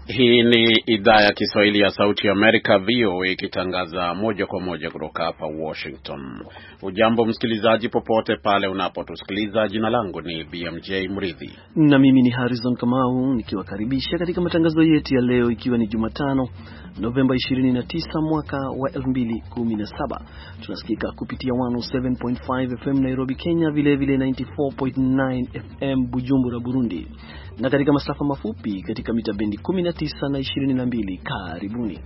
Hii ni idhaa ya Kiswahili ya Sauti ya Amerika, VOA, ikitangaza moja kwa moja kutoka hapa Washington. Ujambo msikilizaji popote pale unapotusikiliza. Jina langu ni BMJ Mridhi. Na mimi ni Harrison Kamau nikiwakaribisha katika matangazo yetu ya leo, ikiwa ni Jumatano Novemba 29 mwaka wa 2017. Tunasikika kupitia 107.5 FM Nairobi, Kenya, vile vile 94.9 FM Bujumbura, Burundi, na katika masafa mafupi katika mita bendi 19 na 22. Karibuni.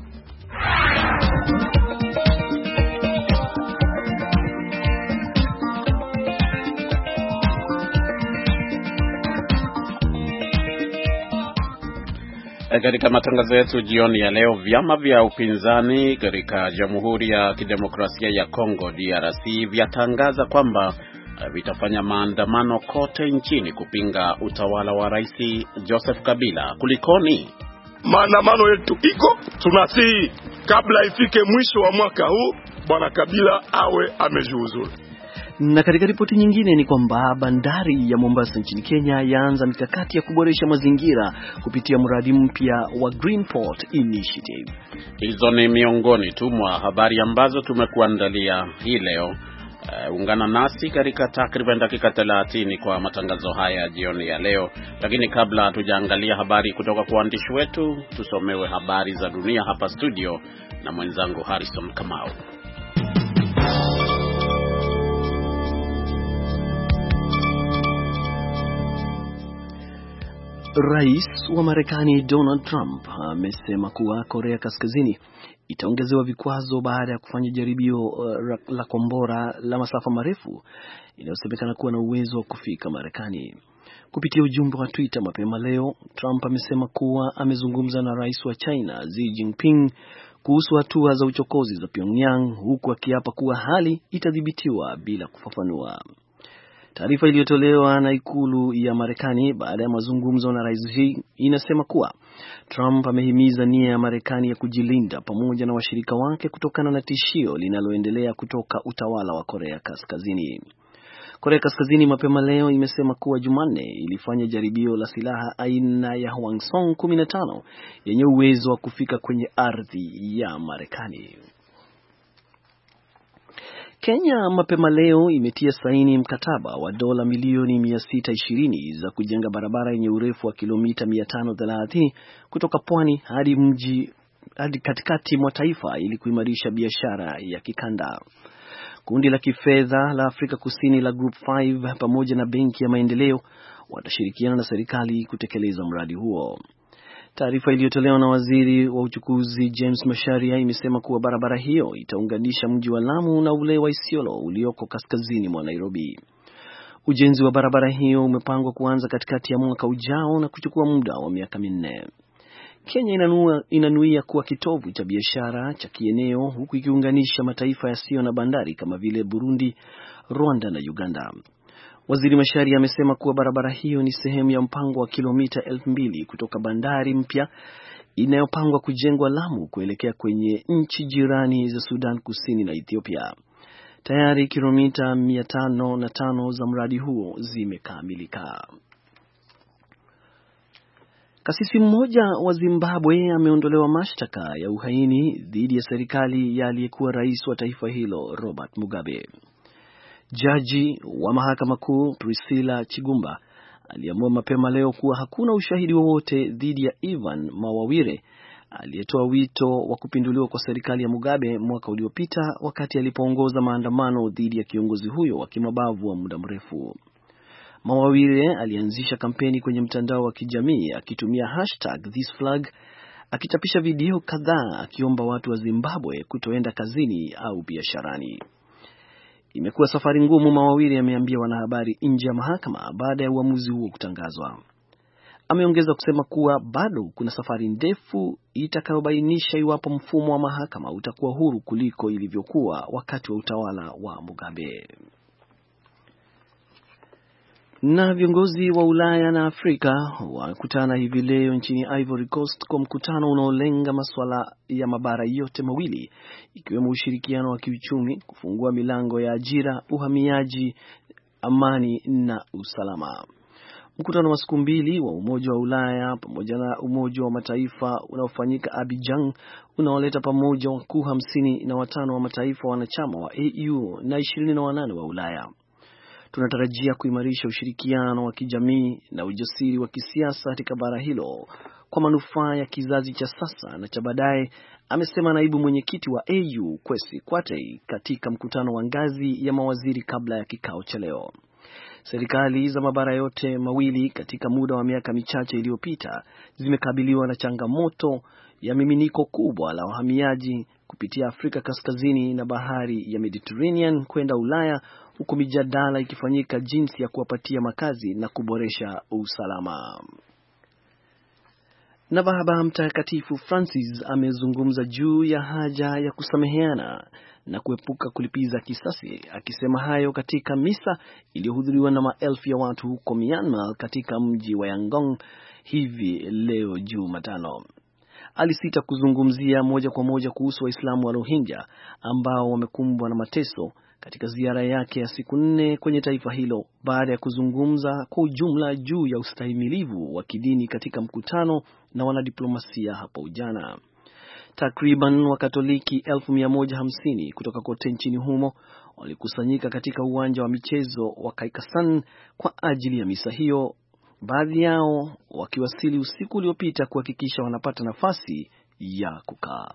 Katika matangazo yetu jioni ya leo, vyama vya upinzani katika Jamhuri ya Kidemokrasia ya Kongo DRC vyatangaza kwamba vitafanya maandamano kote nchini kupinga utawala wa Rais Joseph Kabila. Kulikoni? Maandamano yetu iko, tunasihi kabla ifike mwisho wa mwaka huu Bwana Kabila awe amejiuzulu. Na katika ripoti nyingine ni kwamba bandari ya Mombasa nchini Kenya yaanza mikakati ya kuboresha mazingira kupitia mradi mpya wa Greenport Initiative. Hizo ni miongoni tu mwa habari ambazo tumekuandalia hii leo. Ungana nasi katika takriban dakika 30 kwa matangazo haya jioni ya leo. Lakini kabla hatujaangalia habari kutoka kwa waandishi wetu, tusomewe habari za dunia hapa studio na mwenzangu Harrison Kamau. Rais wa Marekani Donald Trump amesema kuwa Korea Kaskazini itaongezewa vikwazo baada ya kufanya jaribio la kombora la masafa marefu inayosemekana kuwa na uwezo wa kufika Marekani. Kupitia ujumbe wa Twitter mapema leo, Trump amesema kuwa amezungumza na rais wa China Xi Jinping kuhusu hatua za uchokozi za Pyongyang, huku akiapa kuwa hali itadhibitiwa bila kufafanua. Taarifa iliyotolewa na ikulu ya Marekani baada ya mazungumzo na rais Xi inasema kuwa Trump amehimiza nia ya Marekani ya kujilinda pamoja na washirika wake kutokana na tishio linaloendelea kutoka utawala wa Korea Kaskazini. Korea Kaskazini mapema leo imesema kuwa Jumanne ilifanya jaribio la silaha aina ya Hwasong 15 yenye uwezo wa kufika kwenye ardhi ya Marekani. Kenya mapema leo imetia saini mkataba wa dola milioni 620 za kujenga barabara yenye urefu wa kilomita 530 kutoka pwani hadi katikati mwa taifa ili kuimarisha biashara ya kikanda. Kundi la kifedha la Afrika Kusini la Group 5 pamoja na Benki ya Maendeleo watashirikiana na serikali kutekeleza mradi huo. Taarifa iliyotolewa na waziri wa uchukuzi James Macharia imesema kuwa barabara hiyo itaunganisha mji wa Lamu na ule wa Isiolo ulioko kaskazini mwa Nairobi. Ujenzi wa barabara hiyo umepangwa kuanza katikati ya mwaka ujao na kuchukua muda wa miaka 4. Kenya inanuia kuwa kitovu cha biashara cha kieneo, huku ikiunganisha mataifa yasiyo na bandari kama vile Burundi, Rwanda na Uganda. Waziri Macharia amesema kuwa barabara hiyo ni sehemu ya mpango wa kilomita 2,000 kutoka bandari mpya inayopangwa kujengwa Lamu kuelekea kwenye nchi jirani za Sudan Kusini na Ethiopia. Tayari kilomita 505 za mradi huo zimekamilika. Kasisi mmoja wa Zimbabwe ameondolewa mashtaka ya uhaini dhidi ya serikali ya aliyekuwa rais wa taifa hilo Robert Mugabe. Jaji wa mahakama kuu Priscilla Chigumba aliamua mapema leo kuwa hakuna ushahidi wowote dhidi ya Ivan Mawawire aliyetoa wito wa kupinduliwa kwa serikali ya Mugabe mwaka uliopita wakati alipoongoza maandamano dhidi ya kiongozi huyo wa kimabavu wa muda mrefu. Mawawire alianzisha kampeni kwenye mtandao wa kijamii akitumia #ThisFlag, akichapisha video kadhaa akiomba watu wa Zimbabwe kutoenda kazini au biasharani. Imekuwa safari ngumu, Mawawire ameambia wanahabari nje ya mahakama baada ya uamuzi huo kutangazwa. Ameongeza kusema kuwa bado kuna safari ndefu itakayobainisha iwapo mfumo wa mahakama utakuwa huru kuliko ilivyokuwa wakati wa utawala wa Mugabe. Na viongozi wa Ulaya na Afrika wakutana hivi leo nchini Ivory Coast kwa mkutano unaolenga masuala ya mabara yote mawili, ikiwemo ushirikiano wa kiuchumi, kufungua milango ya ajira, uhamiaji, amani na usalama. Mkutano wa siku mbili wa Umoja wa Ulaya pamoja na Umoja wa Mataifa unaofanyika Abidjan unaoleta pamoja wakuu 55 wa mataifa wanachama wa AU na 28 wa Ulaya. Tunatarajia kuimarisha ushirikiano wa kijamii na ujasiri wa kisiasa katika bara hilo kwa manufaa ya kizazi cha sasa na cha baadaye, amesema naibu mwenyekiti wa AU Kwesi Kwarteng katika mkutano wa ngazi ya mawaziri kabla ya kikao cha leo. Serikali za mabara yote mawili katika muda wa miaka michache iliyopita zimekabiliwa na changamoto ya miminiko kubwa la wahamiaji kupitia Afrika Kaskazini na bahari ya Mediterranean kwenda Ulaya, huku mijadala ikifanyika jinsi ya kuwapatia makazi na kuboresha usalama. Na Baba Mtakatifu Francis amezungumza juu ya haja ya kusameheana na kuepuka kulipiza kisasi, akisema hayo katika misa iliyohudhuriwa na maelfu ya watu huko Myanmar katika mji wa Yangon hivi leo Jumatano. Alisita kuzungumzia moja kwa moja kuhusu Waislamu wa Rohingya ambao wamekumbwa na mateso katika ziara yake ya siku 4 kwenye taifa hilo, baada ya kuzungumza kwa ujumla juu ya ustahimilivu wa kidini katika mkutano na wanadiplomasia hapo jana. Takriban Wakatoliki 150 kutoka kote nchini humo walikusanyika katika uwanja wa michezo wa Kaikasan kwa ajili ya misa hiyo, baadhi yao wakiwasili usiku uliopita kuhakikisha wanapata nafasi ya kukaa.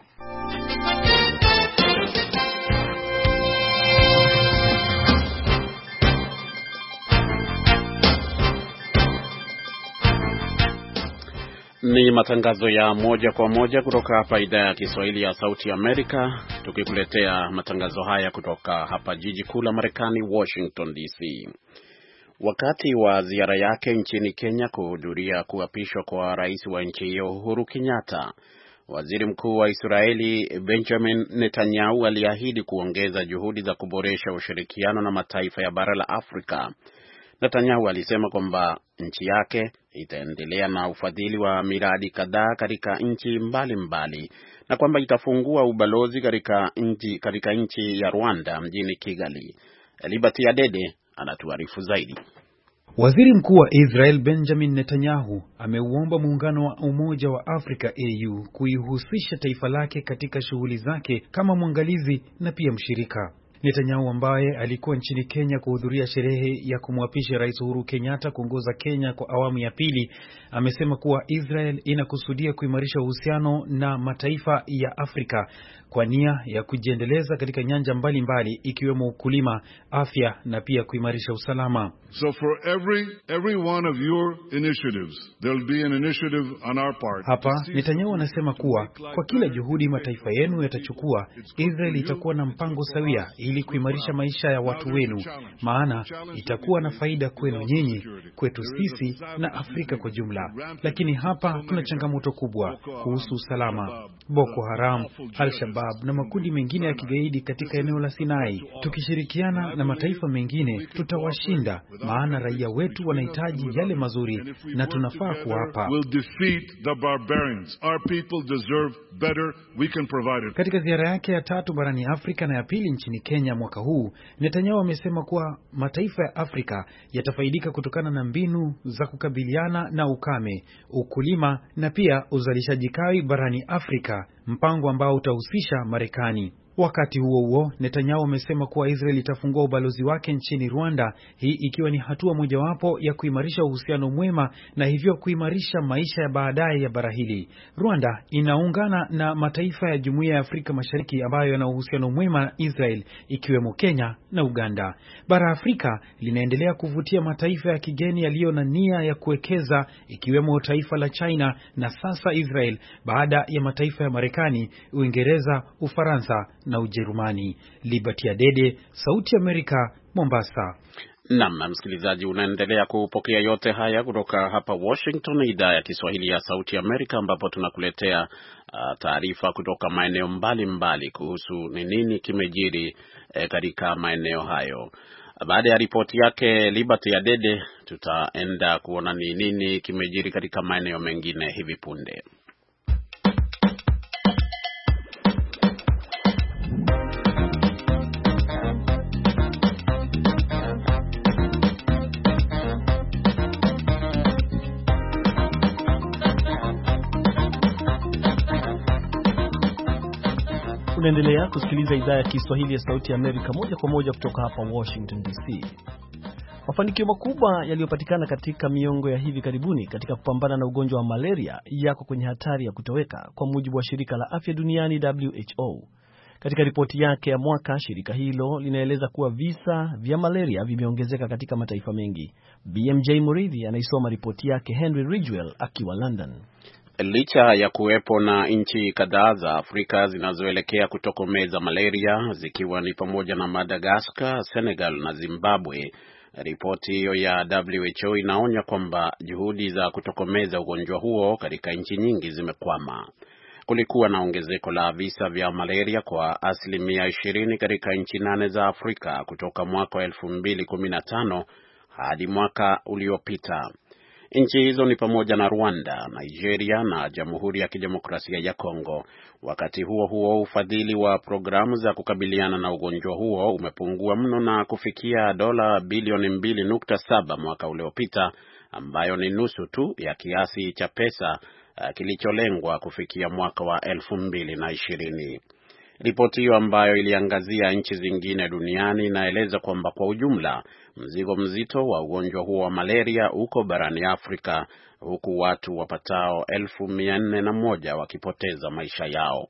Ni matangazo ya moja kwa moja kutoka hapa idhaa ya Kiswahili ya Sauti Amerika, tukikuletea matangazo haya kutoka hapa jiji kuu la Marekani, Washington DC. Wakati wa ziara yake nchini Kenya kuhudhuria kuapishwa kwa rais wa nchi hiyo Uhuru Kenyatta, waziri mkuu wa Israeli Benjamin Netanyahu aliahidi kuongeza juhudi za kuboresha ushirikiano na mataifa ya bara la Afrika. Netanyahu alisema kwamba nchi yake itaendelea na ufadhili wa miradi kadhaa katika nchi mbalimbali na kwamba itafungua ubalozi katika nchi ya Rwanda mjini Kigali. Liberty Adede anatuarifu zaidi. Waziri Mkuu wa Israel Benjamin Netanyahu ameuomba muungano wa Umoja wa Afrika AU kuihusisha taifa lake katika shughuli zake kama mwangalizi na pia mshirika. Netanyahu ambaye alikuwa nchini Kenya kuhudhuria sherehe ya kumwapisha Rais Uhuru Kenyatta kuongoza Kenya kwa awamu ya pili, amesema kuwa Israel inakusudia kuimarisha uhusiano na mataifa ya Afrika kwa nia ya kujiendeleza katika nyanja mbalimbali ikiwemo ukulima, afya na pia kuimarisha usalama. So for every one of your initiatives, there'll be an initiative on our part. Hapa Netanyahu anasema kuwa kwa kila juhudi mataifa yenu yatachukua, Israel itakuwa na mpango sawia ili kuimarisha maisha ya watu wenu, maana itakuwa na faida kwenu nyinyi, kwetu sisi na Afrika kwa jumla. Lakini hapa tuna changamoto kubwa kuhusu usalama. Boko Haram, Al-Shabaab na makundi mengine ya kigaidi katika eneo la Sinai. Tukishirikiana na mataifa mengine tutawashinda, maana raia wetu wanahitaji yale mazuri na tunafaa kuwapa. Katika ziara yake ya 3 barani Afrika na ya pili nchini Kenya mwaka huu, Netanyahu amesema kuwa mataifa ya Afrika yatafaidika kutokana na mbinu za kukabiliana na ukame, ukulima na pia uzalishaji kawi barani Afrika, mpango ambao utahusisha Marekani. Wakati huo huo, Netanyahu amesema kuwa Israel itafungua ubalozi wake nchini Rwanda, hii ikiwa ni hatua mojawapo ya kuimarisha uhusiano mwema na hivyo kuimarisha maisha ya baadaye ya bara hili. Rwanda inaungana na mataifa ya Jumuiya ya Afrika Mashariki ambayo yana uhusiano mwema na Israel, ikiwemo Kenya na Uganda. Bara Afrika linaendelea kuvutia mataifa ya kigeni yaliyo na nia ya kuwekeza, ikiwemo taifa la China na sasa Israel, baada ya mataifa ya Marekani, Uingereza, Ufaransa na Ujerumani. Liberty Adede, Sauti Amerika, Mombasa. Naam, msikilizaji, unaendelea kupokea yote haya kutoka hapa Washington, idhaa ya Kiswahili ya Sauti Amerika, ambapo tunakuletea taarifa kutoka maeneo mbalimbali kuhusu ni nini kimejiri katika maeneo hayo. Baada ya ripoti yake Liberty Adede, tutaenda kuona ni nini kimejiri katika maeneo mengine hivi punde. Unaendelea kusikiliza idhaa ya Kiswahili ya Sauti ya Amerika moja kwa moja kutoka hapa Washington DC. Mafanikio makubwa yaliyopatikana katika miongo ya hivi karibuni katika kupambana na ugonjwa wa malaria yako kwenye hatari ya kutoweka, kwa mujibu wa shirika la afya duniani WHO. Katika ripoti yake ya mwaka, shirika hilo linaeleza kuwa visa vya malaria vimeongezeka katika mataifa mengi. BMJ Muridhi anaisoma ripoti yake Henry Ridgwell akiwa London. Licha ya kuwepo na nchi kadhaa za Afrika zinazoelekea kutokomeza malaria, zikiwa ni pamoja na Madagascar, Senegal na Zimbabwe, ripoti hiyo ya WHO inaonya kwamba juhudi za kutokomeza ugonjwa huo katika nchi nyingi zimekwama. Kulikuwa na ongezeko la visa vya malaria kwa 20% katika nchi 8 za Afrika kutoka mwaka wa 2015 hadi mwaka uliopita. Nchi hizo ni pamoja na Rwanda, Nigeria na Jamhuri ya Kidemokrasia ya Kongo. Wakati huo huo, ufadhili wa programu za kukabiliana na ugonjwa huo umepungua mno na kufikia dola bilioni 2.7 mwaka uliopita, ambayo ni nusu tu ya kiasi cha pesa kilicholengwa kufikia mwaka wa 2020. Ripoti hiyo ambayo iliangazia nchi zingine duniani inaeleza kwamba kwa ujumla mzigo mzito wa ugonjwa huo wa malaria uko barani Afrika, huku watu wapatao 401 wakipoteza maisha yao.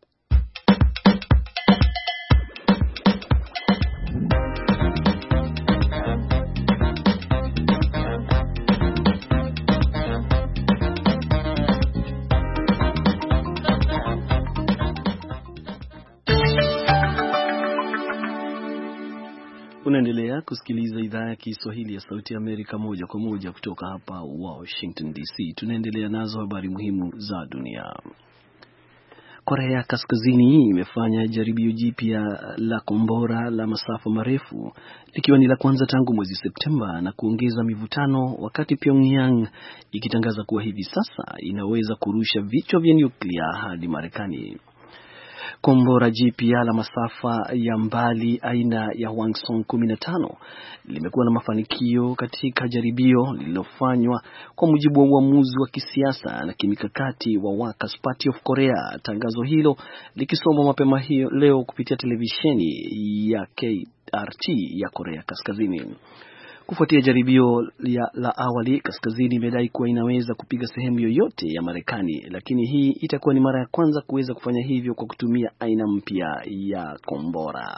Unaendelea kusikiliza idhaa ya Kiswahili ya Sauti ya Amerika moja kwa moja kutoka hapa Washington DC. Tunaendelea nazo habari muhimu za dunia. Korea Kaskazini imefanya jaribio jipya la kombora la masafa marefu, likiwa ni la kwanza tangu mwezi Septemba, na kuongeza mivutano wakati Pyongyang ikitangaza kuwa hivi sasa inaweza kurusha vichwa vya nyuklia hadi Marekani. Kombora jipya la masafa ya mbali aina ya Hwasong 15 limekuwa na mafanikio katika jaribio lililofanywa kwa mujibu wa uamuzi wa kisiasa na kimikakati wa Workers' Party of Korea. Tangazo hilo likisomwa mapema hiyo leo kupitia televisheni ya KRT ya Korea Kaskazini. Kufuatia jaribio la awali, Kaskazini imedai kuwa inaweza kupiga sehemu yoyote ya Marekani, lakini hii itakuwa ni mara ya kwanza kuweza kufanya hivyo kwa kutumia aina mpya ya kombora.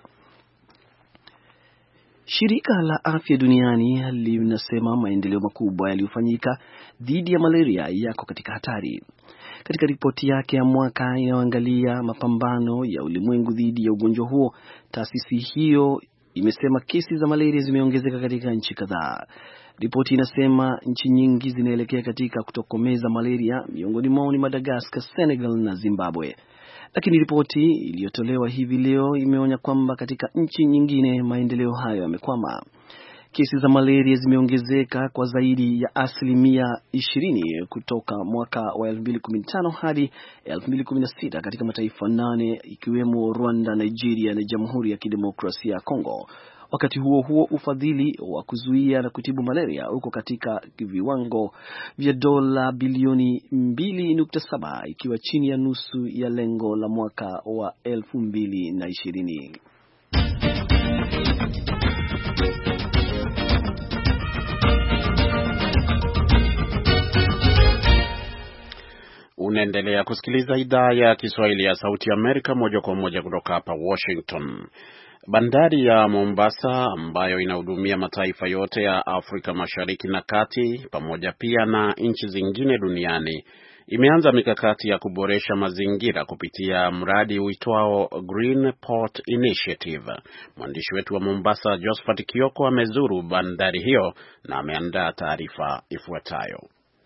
Shirika la Afya Duniani linasema maendeleo makubwa yaliyofanyika dhidi ya malaria yako katika hatari. Katika ripoti yake ya mwaka inayoangalia mapambano ya ulimwengu dhidi ya ugonjwa huo, taasisi hiyo imesema kesi za malaria zimeongezeka katika nchi kadhaa. Ripoti inasema nchi nyingi zinaelekea katika kutokomeza malaria, miongoni mwao ni Madagascar, Senegal na Zimbabwe. Lakini ripoti iliyotolewa hivi leo imeonya kwamba katika nchi nyingine maendeleo hayo yamekwama. Kesi za malaria zimeongezeka kwa zaidi ya 20% kutoka mwaka wa 2015 hadi 2016 katika mataifa 8 ikiwemo Rwanda, Nigeria na Jamhuri ya Kidemokrasia ya Kongo. Wakati huo huo, ufadhili wa kuzuia na kutibu malaria uko katika viwango vya dola bilioni 2.7, ikiwa chini ya nusu ya lengo la mwaka wa 2020. Unaendelea kusikiliza idhaa ya Kiswahili ya Sauti ya Amerika moja kwa moja kutoka hapa Washington. Bandari ya Mombasa, ambayo inahudumia mataifa yote ya Afrika Mashariki na Kati pamoja pia na nchi zingine duniani, imeanza mikakati ya kuboresha mazingira kupitia mradi uitwao Green Port Initiative. Mwandishi wetu wa Mombasa Josephat Kioko amezuru bandari hiyo na ameandaa taarifa ifuatayo.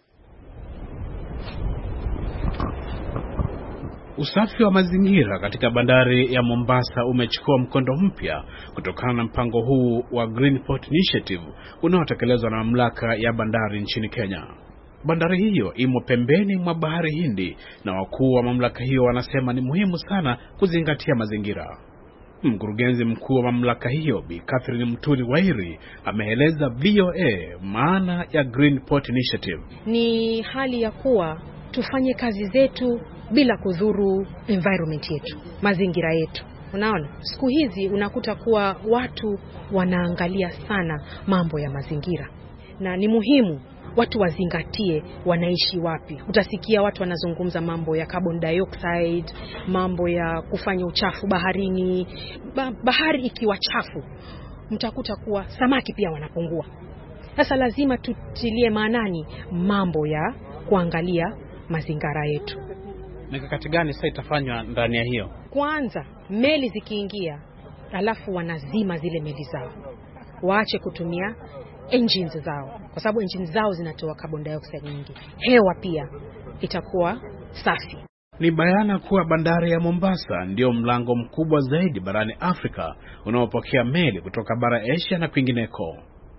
Usafi wa mazingira katika bandari ya Mombasa umechukua mkondo mpya kutokana na mpango huu wa Green Port Initiative unaotekelezwa na mamlaka ya bandari nchini Kenya. Bandari hiyo imo pembeni mwa bahari Hindi na wakuu wa mamlaka hiyo wanasema ni muhimu sana kuzingatia mazingira. Mkurugenzi mkuu wa mamlaka hiyo Bi Catherine Mturi Wairi ameeleza VOA maana ya Green Port Initiative. Ni hali ya kuwa tufanye kazi zetu bila kudhuru environment yetu, mazingira yetu. Unaona, siku hizi unakuta kuwa watu wanaangalia sana mambo ya mazingira, na ni muhimu watu wazingatie wanaishi wapi. Utasikia watu wanazungumza mambo ya carbon dioxide, mambo ya kufanya uchafu baharini. Bahari ikiwa chafu, mtakuta kuwa samaki pia wanapungua. Sasa lazima tutilie maanani mambo ya kuangalia mazingira yetu. Mikakati gani sasa itafanywa ndani ya hiyo? Kwanza, meli zikiingia, alafu wanazima zile meli zao. Waache kutumia engines zao, kwa sababu engines zao zinatoa carbon dioxide nyingi. Hewa pia itakuwa safi. Ni bayana kuwa bandari ya Mombasa ndio mlango mkubwa zaidi barani Afrika unaopokea meli kutoka bara Asia na kwingineko.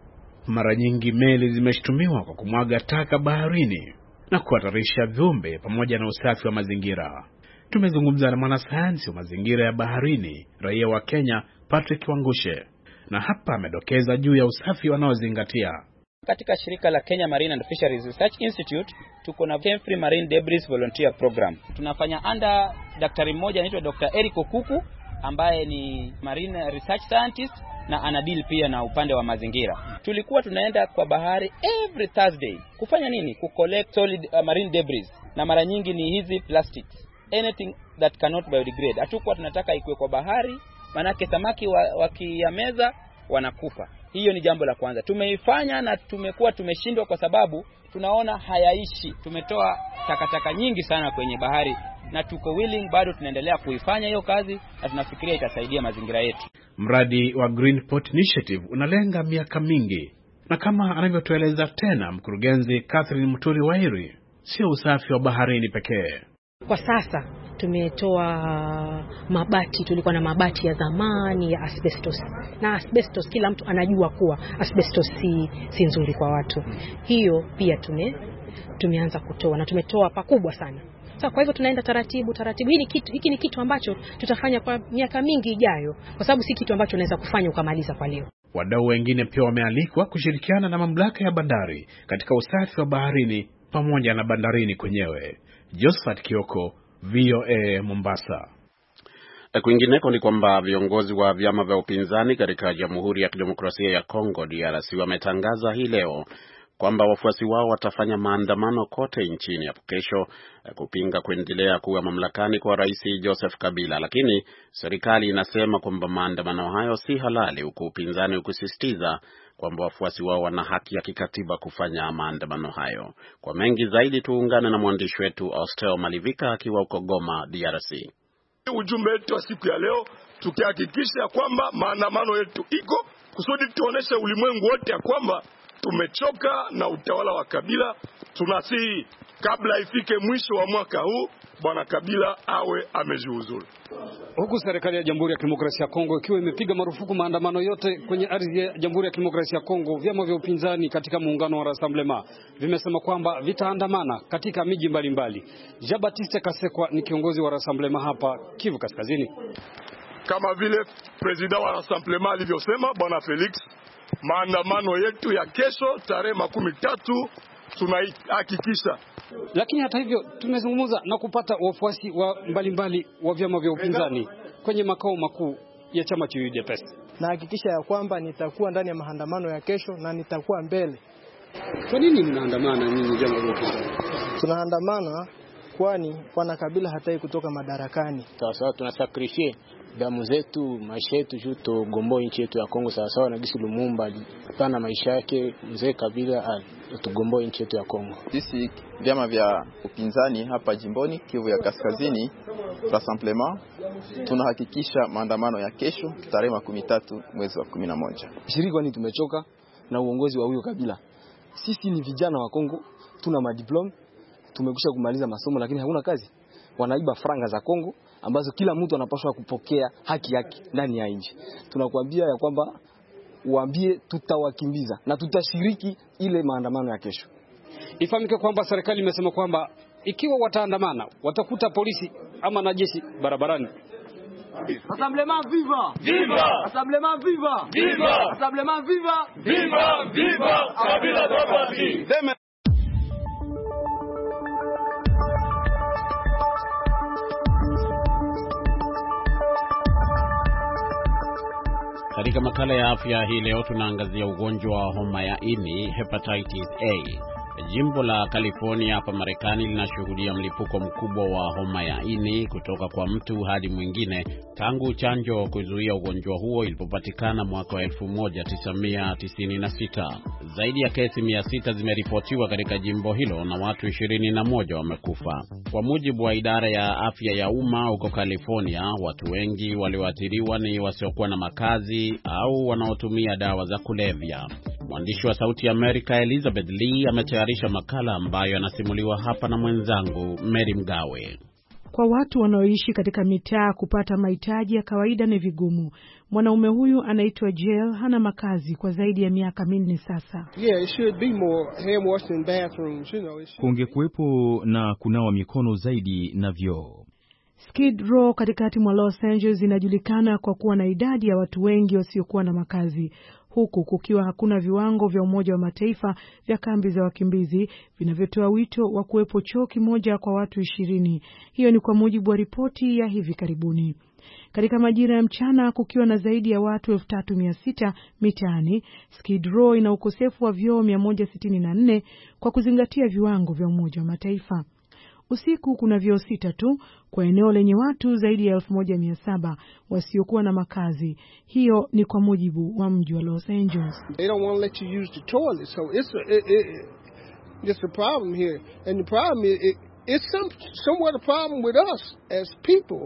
Mara nyingi meli zimeshtumiwa kwa kumwaga taka baharini na kuhatarisha viumbe pamoja na usafi wa mazingira. Tumezungumza na mwanasayansi wa mazingira ya baharini, raia wa Kenya, Patrick Wangushe, na hapa amedokeza juu ya usafi wanaozingatia. Katika shirika la Kenya Marine and Fisheries Research Institute tuko na Free Marine Debris Volunteer Program. Tunafanya under daktari mmoja anaitwa Dr. Eric Okuku ambaye ni Marine Research Scientist na anadeal pia na upande wa mazingira. Tulikuwa tunaenda kwa bahari every Thursday. Kufanya nini? Kucollect solid marine debris. Na mara nyingi ni hizi plastics. Anything that cannot biodegrade. Hatukuwa tunataka ikue kwa bahari, manake samaki wakiyameza wanakufa. Hiyo ni jambo la kwanza. Tumeifanya na tumekuwa tumeshindwa kwa sababu tunaona hayaishi. Tumetoa takataka nyingi sana kwenye bahari na tuko willing bado tunaendelea kuifanya hiyo kazi na tunafikiria itasaidia mazingira yetu. Mradi wa Greenport Initiative unalenga miaka mingi. Na kama anavyotueleza tena mkurugenzi Catherine Muturi Wairi, sio usafi wa baharini pekee. Kwa sasa tumetoa mabati, tulikuwa na mabati ya zamani ya asbestos. Na asbestos kila mtu anajua kuwa asbestos si nzuri kwa watu. Hiyo pia tumeanza kutoa na tumetoa pakubwa sana. Sasa kwa hivyo tunaenda taratibu. Hiki ni kitu ambacho tutafanya kwa miaka mingi ijayo, kwa sababu si kitu ambacho unaweza kufanya ukamaliza kwa leo. Wadau wengine pia wamealikwa kushirikiana na mamlaka ya bandari katika usafi wa baharini pamoja na bandarini kwenyewe. Josephat Kioko, VOA Mombasa. Kwingineko ni kwamba viongozi wa vyama vya upinzani katika Jamhuri ya Kidemokrasia ya Kongo DRC wametangaza hii leo kwamba wafuasi wao watafanya maandamano kote nchini hapo kesho kupinga kuendelea kuwa mamlakani kwa Rais Joseph Kabila, lakini serikali inasema kwamba maandamano hayo si halali, huku upinzani ukisisitiza kwamba wafuasi wao wana haki ya kikatiba kufanya maandamano hayo. Kwa mengi zaidi tuungane na mwandishi wetu Austel Malivika akiwa huko Goma, DRC. Ujumbe wetu wa siku ya leo tukihakikisha kwamba maandamano yetu iko kusudi tuoneshe ulimwengu wote ya kwamba tumechoka na utawala wa Kabila. Tunasihi kabla ifike mwisho wa mwaka huu Bwana Kabila awe amejiuzulu. Huku serikali ya Jamhuri ya Kidemokrasia ya Kongo ikiwa imepiga marufuku maandamano yote kwenye ardhi ya Jamhuri ya Kidemokrasia ya Kongo, vyama vya upinzani katika muungano wa Rassemblement vimesema kwamba vitaandamana katika miji mbalimbali. Jean-Baptiste Kasekwa ni kiongozi wa Rassemblement hapa Kivu Kaskazini. Kama vile president wa Rassemblement alivyosema Bwana Felix, maandamano yetu ya kesho tarehe 13 tunahakikisha. Lakini hata hivyo tumezungumza na kupata wafuasi wa mbalimbali wa vyama vya upinzani kwenye makao makuu ya chama cha UDPS. Na hakikisha ya kwamba nitakuwa ndani ya maandamano ya kesho na nitakuwa mbele. Kwa nini mnaandamana nyinyi vyama vya upinzani? Tunaandamana kwani Bwana Kabila hataki kutoka madarakani. Sasa tunasakrifie damu zetu, maisha yetu juu tugomboe nchi yetu ya Kongo sawa na gisi Lumumba alipana maisha yake mzee Kabila tugomboe nchi yetu ya Kongo. Sisi vyama vya upinzani hapa jimboni Kivu ya Kaskazini Rassemblement tunahakikisha maandamano ya kesho tarehe 13 mwezi wa 11. Shirika ni tumechoka na uongozi wa huyo Kabila. Sisi ni vijana wa Kongo, tuna madiploma, tumekwisha kumaliza masomo lakini hakuna kazi. Wanaiba franga za Kongo ambazo kila mtu anapaswa kupokea haki yake ndani ya nchi. Tunakuambia ya kwamba uambie tutawakimbiza na tutashiriki ile maandamano ya kesho. Ifahamike kwamba serikali imesema kwamba ikiwa wataandamana watakuta polisi ama na jeshi barabarani. Rassemblement viva! Viva! Rassemblement viva! Viva! Rassemblement viva! Viva! Viva! Kabila doit partir! Katika makala ya afya hii leo tunaangazia ugonjwa wa homa ya ini, hepatitis A. Jimbo la California hapa Marekani linashuhudia mlipuko mkubwa wa homa ya ini kutoka kwa mtu hadi mwingine tangu chanjo kuzuia ugonjwa huo ilipopatikana mwaka wa 1996. Zaidi ya kesi 600 zimeripotiwa katika jimbo hilo na watu 21 wamekufa. Kwa mujibu wa idara ya afya ya umma huko California, watu wengi walioathiriwa ni wasiokuwa na makazi au wanaotumia dawa za kulevya. Mwandishi wa Sauti ya Amerika Elizabeth Lee ametayarisha makala ambayo anasimuliwa hapa na mwenzangu Mary Mgawe. Kwa watu wanaoishi katika mitaa kupata mahitaji ya kawaida ni vigumu. Mwanaume huyu anaitwa Jill hana makazi kwa zaidi ya miaka 4 sasa. Yeah, it should be more hand washing bathrooms, Kungekuwepo na kunawa mikono zaidi na vyoo. Skid Row katikati mwa Los Angeles inajulikana kwa kuwa na idadi ya watu wengi wasiokuwa na makazi, huku kukiwa hakuna viwango vya Umoja wa Mataifa vya kambi za wakimbizi vinavyotoa wito wa kuwepo choo kimoja kwa watu 20. Hiyo ni kwa mujibu wa ripoti ya hivi karibuni. Katika majira ya mchana kukiwa na zaidi ya watu 3600 mitaani, Skid Row ina ukosefu wa vyoo 164 kwa kuzingatia viwango vya Umoja wa Mataifa. Usiku kuna vyoo 6 tu kwa eneo lenye watu zaidi ya 1700 wasiokuwa na makazi. Hiyo ni kwa mujibu wa mji wa Los Angeles. They don't want to let you use the toilet, so it's a problem here. And the problem is it's somewhat a problem with us as people.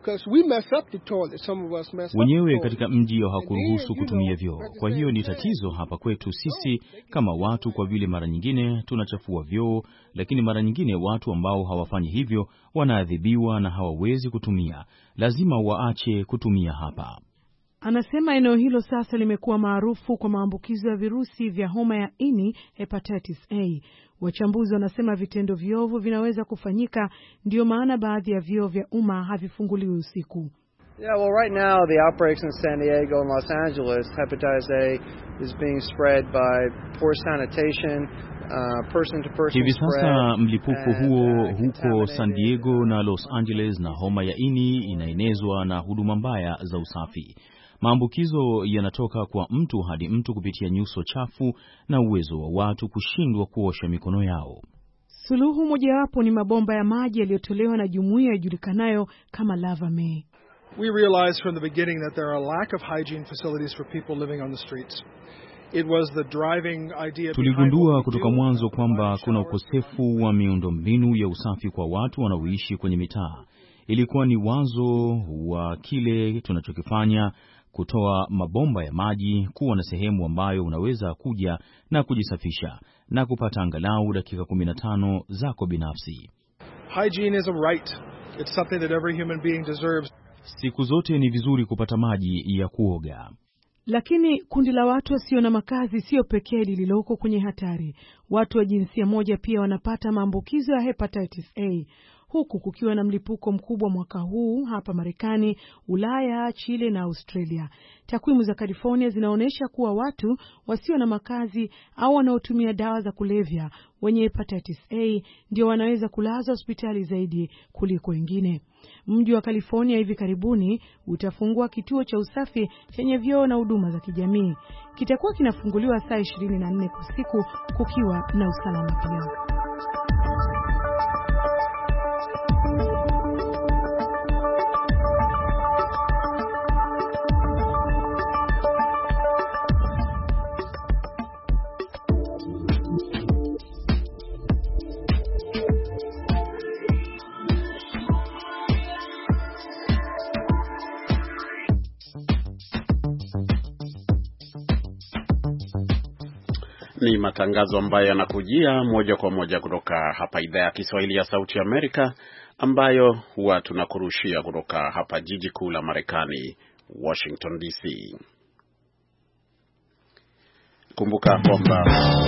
Wenyewe katika mji hawakuruhusu kutumia vyoo. Kwa hiyo ni tatizo hapa kwetu sisi kama watu, kwa vile mara nyingine tunachafua vyoo, lakini mara nyingine watu ambao hawafanyi hivyo wanaadhibiwa na hawawezi kutumia. Lazima waache kutumia hapa. Anasema eneo hilo sasa limekuwa maarufu kwa maambukizo ya virusi vya homa ya ini, hepatitis A. Wachambuzi wanasema vitendo viovu vinaweza kufanyika, ndio maana baadhi ya vyoo vya umma havifunguliwi usiku. Yeah, well right now the outbreaks in San Diego and Los Angeles, hepatitis A is being spread by poor sanitation, person to person. Hivi sasa mlipuko huo huko San Diego na Los Angeles na homa ya ini inaenezwa na huduma mbaya za usafi. Maambukizo yanatoka kwa mtu hadi mtu kupitia nyuso chafu na uwezo wa watu kushindwa kuosha mikono yao. Suluhu mojawapo ni mabomba ya maji yaliyotolewa na jumuiya ijulikanayo kama Lava Mae. We realized from the beginning that there are a lack of hygiene facilities for people living on the streets. It was the driving idea. Tuligundua kutoka mwanzo kwamba kuna ukosefu wa miundombinu ya usafi kwa watu wanaoishi kwenye mitaa. Ilikuwa ni wazo wa kile tunachokifanya, kutoa mabomba ya maji, kuwa na sehemu ambayo unaweza kuja na kujisafisha na kupata angalau dakika 15 zako binafsi. Hygiene is a right. It's something that every human being deserves. Siku zote ni vizuri kupata maji ya kuoga. Lakini kundi la watu wasio na makazi sio pekee lililoko kwenye hatari. Watu wa jinsia moja pia wanapata maambukizo ya hepatitis A. Huku kukiwa na mlipuko mkubwa mwaka huu hapa Marekani, Ulaya, Chile na Australia. Takwimu za California zinaonyesha kuwa watu wasio na makazi au wanaotumia dawa za kulevya wenye hepatitis A ndio wanaweza kulazwa hospitali zaidi kuliko wengine. Mji wa California hivi karibuni utafungua kituo cha usafi chenye vyoo na huduma za kijamii. Kitakuwa kinafunguliwa saa 24 kwa siku kukiwa na usalama pia. Ni matangazo ambayo yanakujia moja kwa moja kutoka hapa idhaa ya Kiswahili ya Sauti ya Amerika, ambayo huwa tunakurushia kutoka hapa jiji kuu la Marekani, Washington DC. Kumbuka kwamba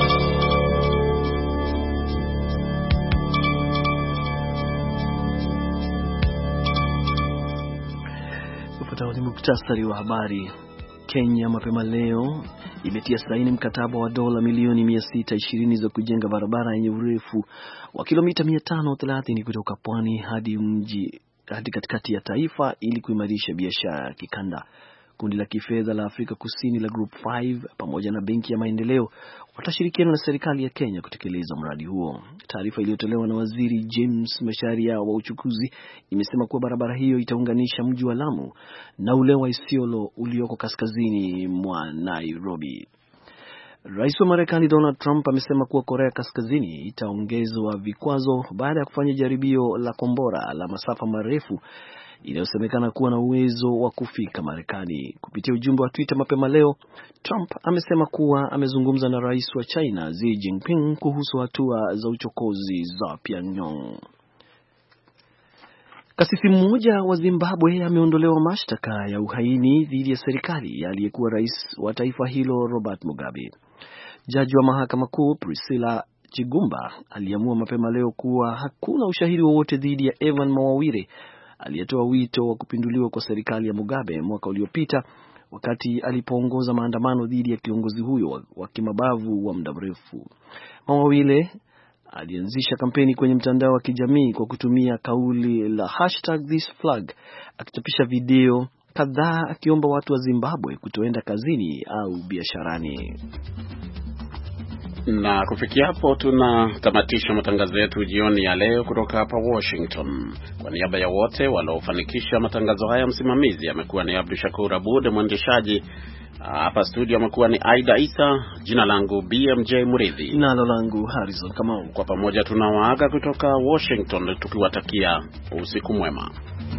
ufuatao ni muktasari wa habari. Kenya mapema leo imetia saini mkataba wa dola milioni 620 za kujenga barabara yenye urefu wa kilomita 530 kutoka pwani hadi katikati ya taifa ili kuimarisha biashara ya kikanda. Kundi la kifedha la Afrika Kusini la Group 5 pamoja na Benki ya Maendeleo watashirikiana na serikali ya Kenya kutekeleza mradi huo. Taarifa iliyotolewa na Waziri James Macharia wa uchukuzi imesema kuwa barabara hiyo itaunganisha mji wa Lamu na ule wa Isiolo ulioko kaskazini mwa Nairobi. Rais wa Marekani Donald Trump amesema kuwa Korea Kaskazini itaongezwa vikwazo baada ya kufanya jaribio la kombora la masafa marefu inayosemekana kuwa na uwezo wa kufika Marekani. Kupitia ujumbe wa Twitter mapema leo, Trump amesema kuwa amezungumza na rais wa China Xi Jinping kuhusu hatua za uchokozi za Pyongyang. Kasisi mmoja wa Zimbabwe ameondolewa mashtaka ya uhaini dhidi ya serikali ya aliyekuwa rais wa taifa hilo Robert Mugabe. Jaji wa mahakama kuu Priscilla Chigumba aliamua mapema leo kuwa hakuna ushahidi wowote dhidi ya Evan Mawawire aliyetoa wito wa kupinduliwa kwa serikali ya Mugabe mwaka uliopita wakati alipoongoza maandamano dhidi ya kiongozi huyo wa kimabavu wa muda mrefu. Mawawire alianzisha kampeni kwenye mtandao wa kijamii kwa kutumia kauli la #ThisFlag, akichapisha video kadhaa akiomba watu wa Zimbabwe kutoenda kazini au biasharani. Na kufikia hapo tunatamatisha matangazo yetu jioni ya leo kutoka hapa Washington. Kwa niaba ya wote waliofanikisha matangazo haya, msimamizi amekuwa ni Abdul Shakur Abud, mwendeshaji hapa studio amekuwa ni Aida Isa, jina langu BMJ Muridhi, nalo langu Harrison Kamau. Kwa pamoja tunawaaga kutoka Washington tukiwatakia usiku mwema.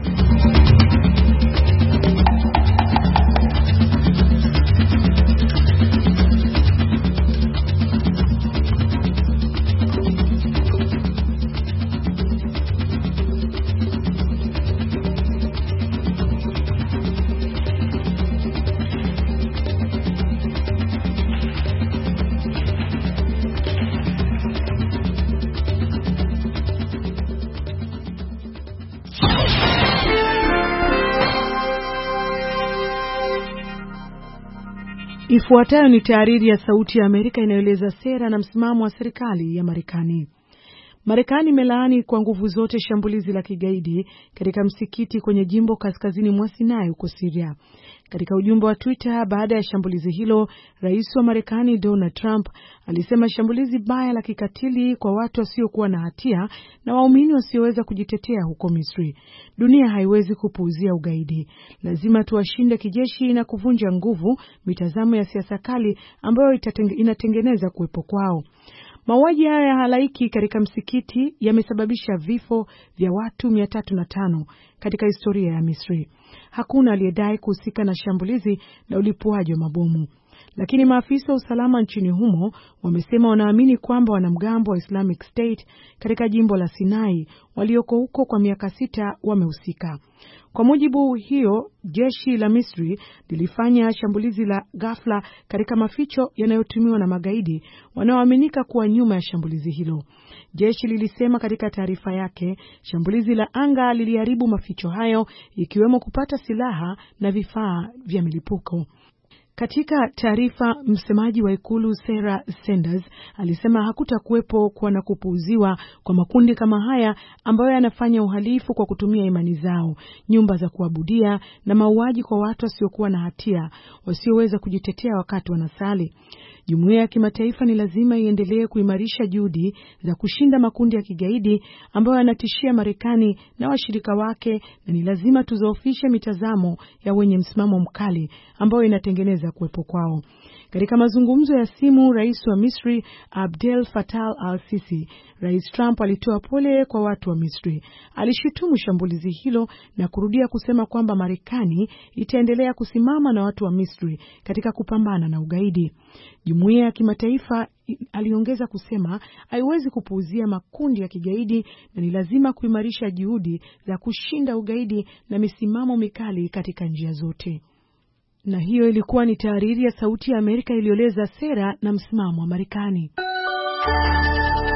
Ifuatayo ni tahariri ya Sauti ya Amerika inayoeleza sera na msimamo wa serikali ya Marekani. Marekani imelaani kwa nguvu zote shambulizi la kigaidi katika msikiti kwenye jimbo kaskazini mwa Sinai huko Syria. Katika ujumbe wa Twitter baada ya shambulizi hilo, Rais wa Marekani Donald Trump alisema shambulizi baya la kikatili kwa watu wasiokuwa na hatia na waumini wasioweza kujitetea huko Misri. Dunia haiwezi kupuuzia ugaidi. Lazima tuwashinde kijeshi na kuvunja nguvu mitazamo ya siasa kali ambayo inatengeneza kuwepo kwao. Mauaji haya ya halaiki katika msikiti yamesababisha vifo vya watu 305 katika historia ya Misri. Hakuna aliyedai kuhusika na shambulizi la ulipuaji wa mabomu. Lakini maafisa wa usalama nchini humo wamesema wanaamini kwamba wanamgambo wa Islamic State katika jimbo la Sinai walioko huko kwa miaka 6 wamehusika. Kwa mujibu hiyo, jeshi la Misri lilifanya shambulizi la ghafla katika maficho yanayotumiwa na magaidi wanaoaminika kuwa nyuma ya shambulizi hilo. Jeshi lilisema katika taarifa yake, shambulizi la anga liliharibu maficho hayo, ikiwemo kupata silaha na vifaa vya milipuko. Katika taarifa, msemaji wa ikulu Sarah Sanders alisema hakutakuwepo kwa na kupuuziwa kwa makundi kama haya ambayo yanafanya uhalifu kwa kutumia imani zao, nyumba za kuabudia na mauaji kwa watu wasiokuwa na hatia wasioweza kujitetea wakati wanasali. Jumuiya ya kimataifa ni lazima iendelee kuimarisha juhudi za kushinda makundi ya kigaidi ambayo yanatishia Marekani na washirika wake, na ni lazima tuzoofishe mitazamo ya wenye msimamo mkali ambayo inatengeneza kuwepo kwao. Katika mazungumzo ya simu, Rais wa Misri Abdel Fattah al-Sisi, Rais Trump alitoa pole kwa watu wa Misri. Alishutumu shambulizi hilo na kurudia kusema kwamba Marekani itaendelea kusimama na watu wa Misri katika kupambana na ugaidi. Jumuiya ya kimataifa, aliongeza kusema, haiwezi kupuuzia makundi ya kigaidi na ni lazima kuimarisha juhudi za kushinda ugaidi na misimamo mikali katika njia zote. Na hiyo ilikuwa ni tahariri ya Sauti ya Amerika iliyoeleza sera na msimamo wa Marekani.